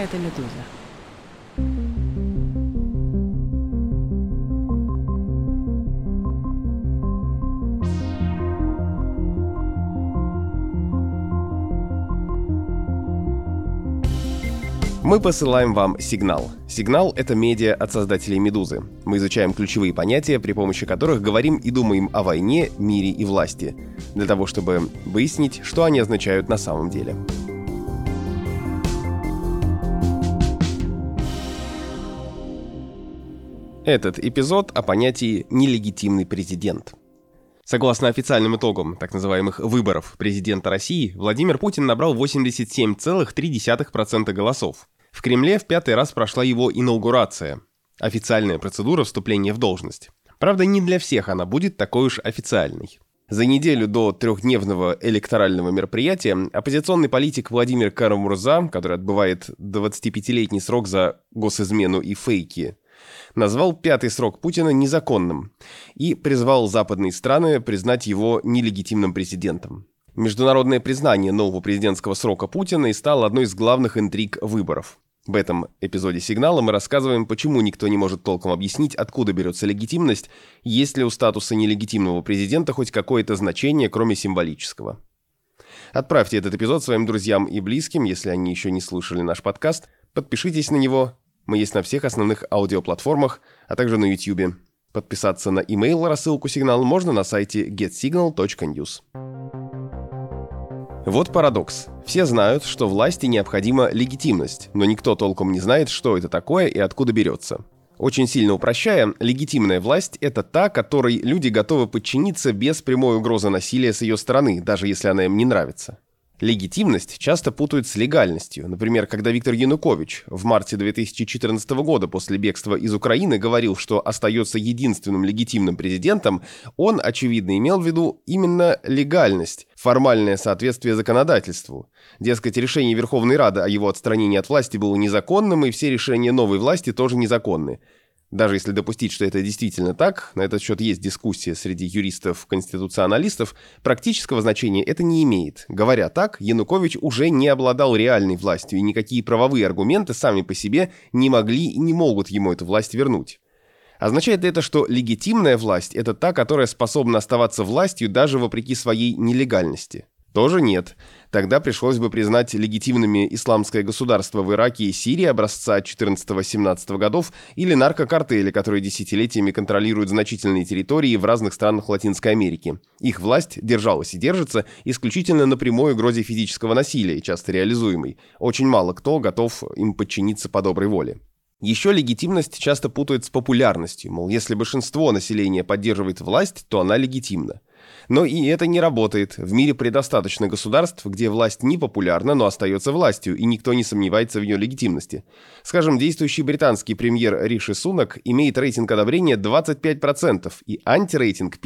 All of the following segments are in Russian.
это «Медуза». Мы посылаем вам «Сигнал». «Сигнал» — это медиа от создателей «Медузы». Мы изучаем ключевые понятия, при помощи которых говорим и думаем о войне, мире и власти, для того, чтобы выяснить, что они означают на самом деле. Этот эпизод о понятии «нелегитимный президент». Согласно официальным итогам так называемых выборов президента России, Владимир Путин набрал 87,3% голосов. В Кремле в 5-й раз прошла его инаугурация – официальная процедура вступления в должность. Правда, не для всех она будет такой уж официальной. За неделю до трехдневного электорального мероприятия оппозиционный политик Владимир Кара-Мурза, который отбывает 25-летний срок за госизмену и фейки, назвал 5-й срок Путина незаконным и призвал западные страны признать его нелегитимным президентом. Международное признание нового президентского срока Путина и стало одной из главных интриг выборов. В этом эпизоде «Сигнала» мы рассказываем, почему никто не может толком объяснить, откуда берется легитимность, есть ли у статуса нелегитимного президента хоть какое-то значение, кроме символического. Отправьте этот эпизод своим друзьям и близким, если они еще не слушали наш подкаст. Подпишитесь на него. Мы есть на всех основных аудиоплатформах, а также на YouTube. Подписаться на email-рассылку «Сигнал» можно на сайте getsignal.news. Вот парадокс. Все знают, что власти необходима легитимность, но никто толком не знает, что это такое и откуда берется. Очень сильно упрощая, легитимная власть – это та, которой люди готовы подчиниться без прямой угрозы насилия с ее стороны, даже если она им не нравится. Легитимность часто путают с легальностью. Например, когда Виктор Янукович в марте 2014 года после бегства из Украины говорил, что остается единственным легитимным президентом, он, очевидно, имел в виду именно легальность, формальное соответствие законодательству. Дескать, решение Верховной Рады о его отстранении от власти было незаконным, и все решения новой власти тоже незаконны. Даже если допустить, что это действительно так, на этот счет есть дискуссия среди юристов-конституционалистов, практического значения это не имеет. Говоря так, Янукович уже не обладал реальной властью, и никакие правовые аргументы сами по себе не могли и не могут ему эту власть вернуть. Означает ли это, что легитимная власть – это та, которая способна оставаться властью даже вопреки своей нелегальности? Тоже нет. Тогда пришлось бы признать легитимными исламское государство в Ираке и Сирии образца 14-17 годов или наркокартели, которые десятилетиями контролируют значительные территории в разных странах Латинской Америки. Их власть держалась и держится исключительно на прямой угрозе физического насилия, часто реализуемой. Очень мало кто готов им подчиниться по доброй воле. Еще легитимность часто путают с популярностью, мол, если большинство населения поддерживает власть, то она легитимна. Но и это не работает. В мире предостаточно государств, где власть не популярна, но остается властью, и никто не сомневается в ее легитимности. Скажем, действующий британский премьер Риши Сунак имеет рейтинг одобрения 25% и антирейтинг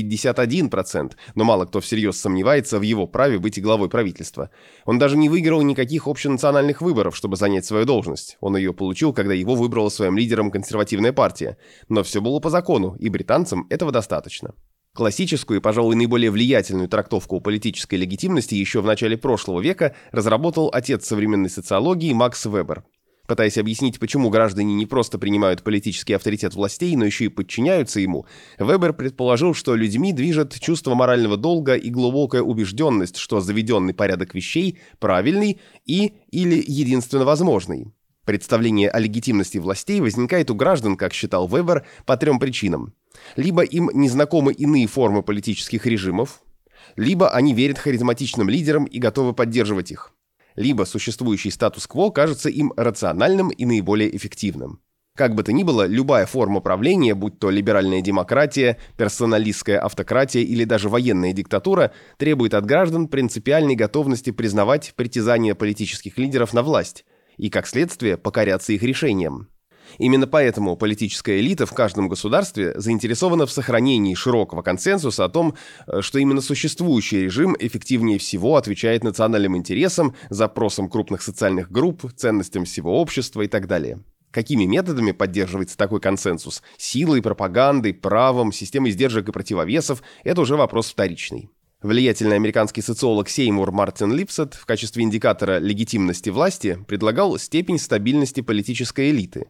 51%, но мало кто всерьез сомневается в его праве быть главой правительства. Он даже не выиграл никаких общенациональных выборов, чтобы занять свою должность. Он ее получил, когда его выбрала своим лидером консервативная партия. Но все было по закону, и британцам этого достаточно. Классическую и, пожалуй, наиболее влиятельную трактовку политической легитимности еще в начале прошлого века разработал отец современной социологии Макс Вебер. Пытаясь объяснить, почему граждане не просто принимают политический авторитет властей, но еще и подчиняются ему, Вебер предположил, что людьми движет чувство морального долга и глубокая убежденность, что заведенный порядок вещей правильный и или единственно возможный. Представление о легитимности властей возникает у граждан, как считал Вебер, по 3 причинам. Либо им незнакомы иные формы политических режимов, либо они верят харизматичным лидерам и готовы поддерживать их, либо существующий статус-кво кажется им рациональным и наиболее эффективным. Как бы то ни было, любая форма правления, будь то либеральная демократия, персоналистская автократия или даже военная диктатура, требует от граждан принципиальной готовности признавать притязания политических лидеров на власть и, как следствие, покоряться их решениям. Именно поэтому политическая элита в каждом государстве заинтересована в сохранении широкого консенсуса о том, что именно существующий режим эффективнее всего отвечает национальным интересам, запросам крупных социальных групп, ценностям всего общества и так далее. Какими методами поддерживается такой консенсус? Силой, пропагандой, правом, системой сдержек и противовесов – это уже вопрос вторичный. Влиятельный американский социолог Сеймур Мартин Липсет в качестве индикатора легитимности власти предлагал степень стабильности политической элиты.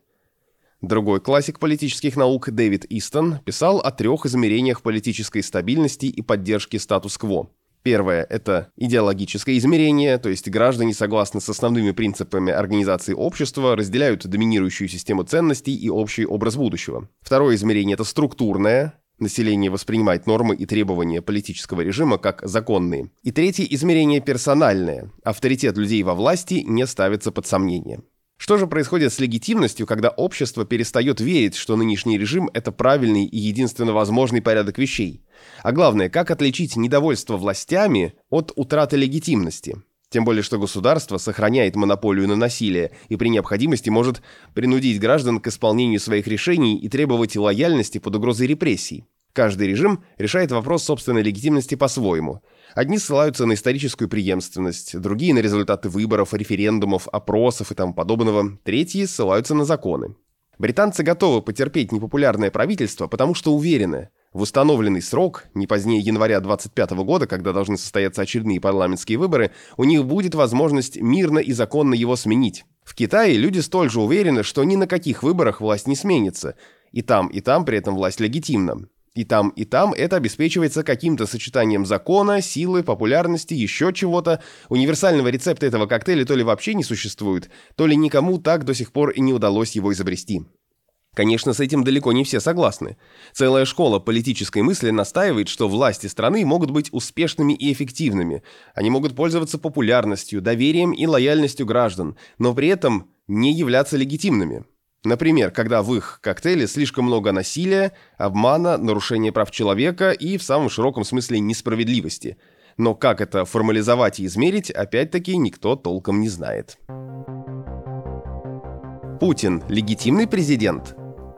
Другой классик политических наук Дэвид Истон писал о 3 измерениях политической стабильности и поддержки статус-кво. Первое – это идеологическое измерение, то есть граждане согласны с основными принципами организации общества, разделяют доминирующую систему ценностей и общий образ будущего. Второе измерение – это структурное. Население воспринимает нормы и требования политического режима как законные. И третье измерение – персональное. Авторитет людей во власти не ставится под сомнение. Что же происходит с легитимностью, когда общество перестает верить, что нынешний режим – это правильный и единственно возможный порядок вещей? А главное, как отличить недовольство властями от утраты легитимности? Тем более, что государство сохраняет монополию на насилие и при необходимости может принудить граждан к исполнению своих решений и требовать лояльности под угрозой репрессий. Каждый режим решает вопрос собственной легитимности по-своему. Одни ссылаются на историческую преемственность, другие на результаты выборов, референдумов, опросов и тому подобного, третьи ссылаются на законы. Британцы готовы потерпеть непопулярное правительство, потому что уверены, в установленный срок, не позднее января 2025 года, когда должны состояться очередные парламентские выборы, у них будет возможность мирно и законно его сменить. В Китае люди столь же уверены, что ни на каких выборах власть не сменится. И там при этом власть легитимна. И там это обеспечивается каким-то сочетанием закона, силы, популярности, еще чего-то. Универсального рецепта этого коктейля то ли вообще не существует, то ли никому так до сих пор и не удалось его изобрести. Конечно, с этим далеко не все согласны. Целая школа политической мысли настаивает, что власти страны могут быть успешными и эффективными. Они могут пользоваться популярностью, доверием и лояльностью граждан, но при этом не являться легитимными. Например, когда в их коктейле слишком много насилия, обмана, нарушения прав человека и, в самом широком смысле, несправедливости. Но как это формализовать и измерить, опять-таки, никто толком не знает. Путин – легитимный президент?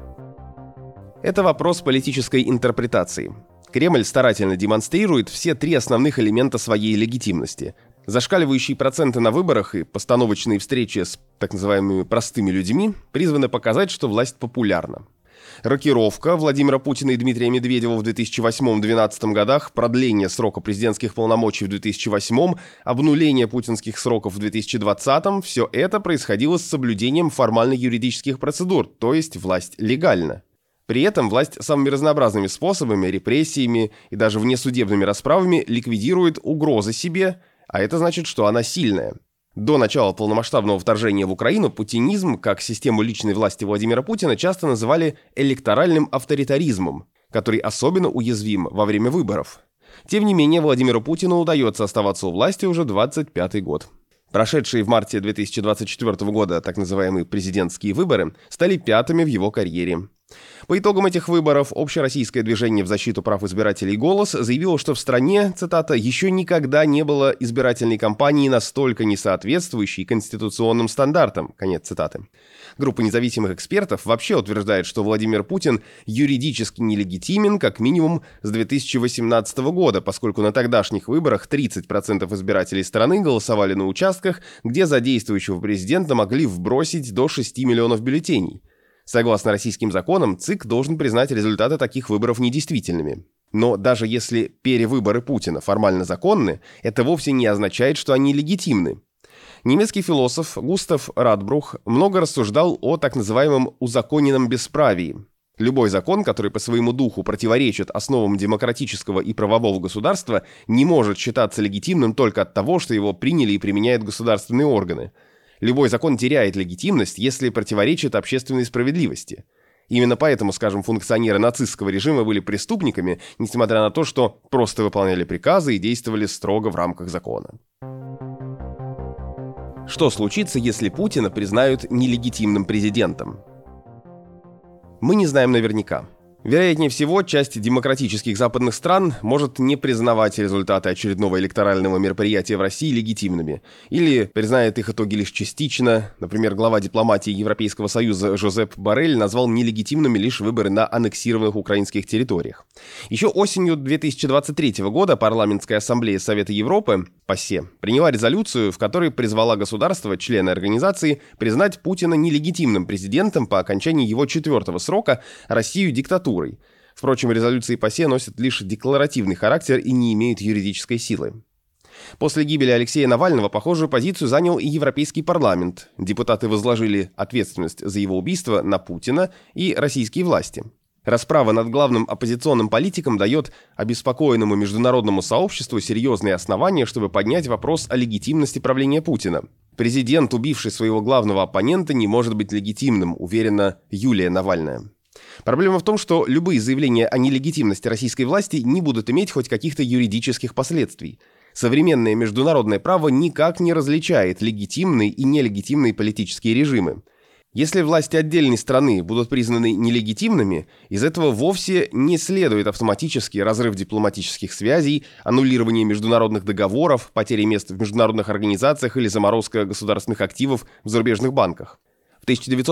Это вопрос политической интерпретации. Кремль старательно демонстрирует все 3 основных элемента своей легитимности. Зашкаливающие проценты на выборах и постановочные встречи с так называемыми простыми людьми призваны показать, что власть популярна. Рокировка Владимира Путина и Дмитрия Медведева в 2008-2012 годах, продление срока президентских полномочий в 2008, обнуление путинских сроков в 2020 – все это происходило с соблюдением формально-юридических процедур, то есть власть легальна. При этом власть самыми разнообразными способами, репрессиями и даже внесудебными расправами ликвидирует угрозы себе, а это значит, что она сильная. До начала полномасштабного вторжения в Украину путинизм, как систему личной власти Владимира Путина, часто называли электоральным авторитаризмом, который особенно уязвим во время выборов. Тем не менее, Владимиру Путину удается оставаться у власти уже 25-й год. Прошедшие в марте 2024 года так называемые президентские выборы стали 5-ми в его карьере. По итогам этих выборов Общероссийское движение в защиту прав избирателей «Голос» заявило, что в стране, цитата, «еще никогда не было избирательной кампании, настолько не соответствующей конституционным стандартам». Конец цитаты. Группа независимых экспертов вообще утверждает, что Владимир Путин юридически нелегитимен как минимум с 2018 года, поскольку на тогдашних выборах 30% избирателей страны голосовали на участках, где за действующего президента могли вбросить до 6 миллионов бюллетеней. Согласно российским законам, ЦИК должен признать результаты таких выборов недействительными. Но даже если перевыборы Путина формально законны, это вовсе не означает, что они легитимны. Немецкий философ Густав Радбрух много рассуждал о так называемом узаконенном бесправии. Любой закон, который по своему духу противоречит основам демократического и правового государства, не может считаться легитимным только от того, что его приняли и применяют государственные органы. Любой закон теряет легитимность, если противоречит общественной справедливости. Именно поэтому, скажем, функционеры нацистского режима были преступниками, несмотря на то, что просто выполняли приказы и действовали строго в рамках закона. Что случится, если Путина признают нелегитимным президентом? Мы не знаем наверняка. Вероятнее всего, часть демократических западных стран может не признавать результаты очередного электорального мероприятия в России легитимными, или признает их итоги лишь частично. Например, глава дипломатии Европейского Союза Жозеп Боррель назвал нелегитимными лишь выборы на аннексированных украинских территориях. Еще осенью 2023 года Парламентская ассамблея Совета Европы, ПАСЕ, приняла резолюцию, в которой призвала государства, члены организации, признать Путина нелегитимным президентом по окончании его 4-го срока, Россию диктатурой. Впрочем, резолюции ПАСЕ носят лишь декларативный характер и не имеют юридической силы. После гибели Алексея Навального похожую позицию занял и Европейский парламент. Депутаты возложили ответственность за его убийство на Путина и российские власти. Расправа над главным оппозиционным политиком дает обеспокоенному международному сообществу серьезные основания, чтобы поднять вопрос о легитимности правления Путина. Президент, убивший своего главного оппонента, не может быть легитимным, уверена Юлия Навальная. Проблема в том, что любые заявления о нелегитимности российской власти не будут иметь хоть каких-то юридических последствий. Современное международное право никак не различает легитимные и нелегитимные политические режимы. Если власти отдельной страны будут признаны нелегитимными, из этого вовсе не следует автоматически разрыв дипломатических связей, аннулирование международных договоров, потеря мест в международных организациях или заморозка государственных активов в зарубежных банках. В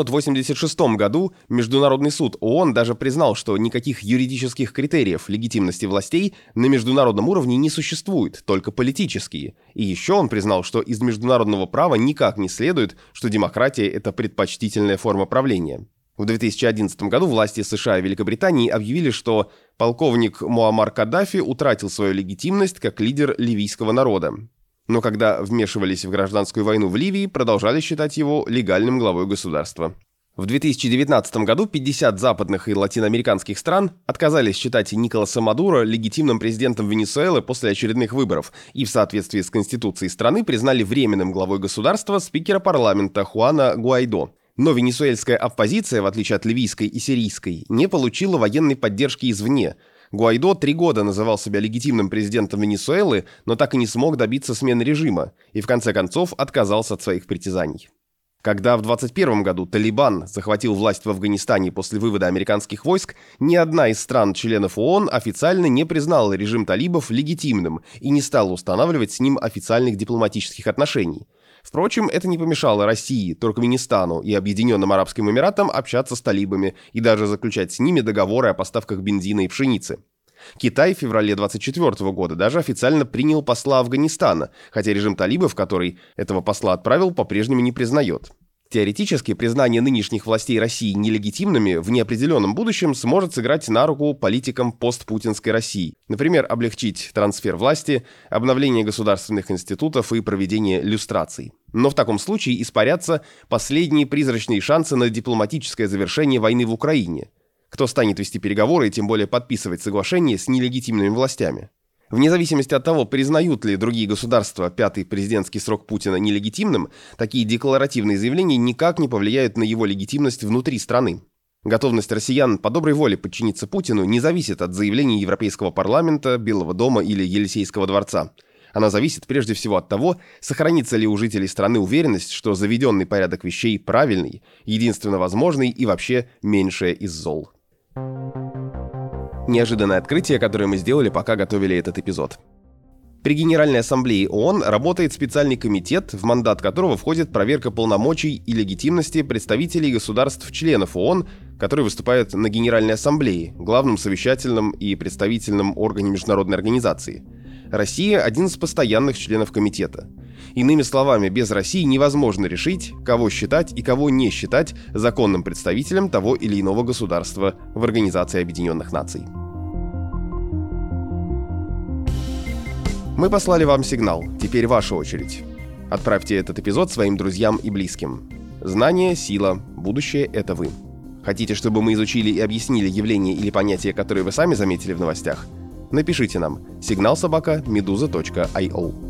1986 году Международный суд ООН даже признал, что никаких юридических критериев легитимности властей на международном уровне не существует, только политические. И еще он признал, что из международного права никак не следует, что демократия – это предпочтительная форма правления. В 2011 году власти США и Великобритании объявили, что полковник Муаммар Каддафи утратил свою легитимность как лидер ливийского народа. Но когда вмешивались в гражданскую войну в Ливии, продолжали считать его легальным главой государства. В 2019 году 50 западных и латиноамериканских стран отказались считать Николаса Мадуро легитимным президентом Венесуэлы после очередных выборов и в соответствии с конституцией страны признали временным главой государства спикера парламента Хуана Гуайдо. Но венесуэльская оппозиция, в отличие от ливийской и сирийской, не получила военной поддержки извне. Гуайдо 3 года называл себя легитимным президентом Венесуэлы, но так и не смог добиться смены режима и в конце концов отказался от своих притязаний. Когда в 2021 году Талибан захватил власть в Афганистане после вывода американских войск, ни одна из стран-членов ООН официально не признала режим талибов легитимным и не стала устанавливать с ним официальных дипломатических отношений. Впрочем, это не помешало России, Туркменистану и Объединенным Арабским Эмиратам общаться с талибами и даже заключать с ними договоры о поставках бензина и пшеницы. Китай в феврале 2024 года даже официально принял посла Афганистана, хотя режим талибов, который этого посла отправил, по-прежнему не признает. Теоретически, признание нынешних властей России нелегитимными в неопределенном будущем сможет сыграть на руку политикам постпутинской России. Например, облегчить трансфер власти, обновление государственных институтов и проведение люстраций. Но в таком случае испарятся последние призрачные шансы на дипломатическое завершение войны в Украине. Кто станет вести переговоры и тем более подписывать соглашения с нелегитимными властями? Вне зависимости от того, признают ли другие государства пятый президентский срок Путина нелегитимным, такие декларативные заявления никак не повлияют на его легитимность внутри страны. Готовность россиян по доброй воле подчиниться Путину не зависит от заявлений Европейского парламента, Белого дома или Елисейского дворца. Она зависит прежде всего от того, сохранится ли у жителей страны уверенность, что заведенный порядок вещей правильный, единственно возможный и вообще меньшее из зол. Неожиданное открытие, которое мы сделали, пока готовили этот эпизод. При Генеральной Ассамблее ООН работает специальный комитет, в мандат которого входит проверка полномочий и легитимности представителей государств-членов ООН, которые выступают на Генеральной Ассамблее, главном совещательном и представительном органе международной организации. Россия – один из постоянных членов комитета. Иными словами, без России невозможно решить, кого считать и кого не считать законным представителем того или иного государства в Организации Объединенных Наций. Мы послали вам сигнал, теперь ваша очередь. Отправьте этот эпизод своим друзьям и близким. Знание – сила, будущее – это вы. Хотите, чтобы мы изучили и объяснили явления или понятия, которые вы сами заметили в новостях? Напишите нам signal@meduza.io.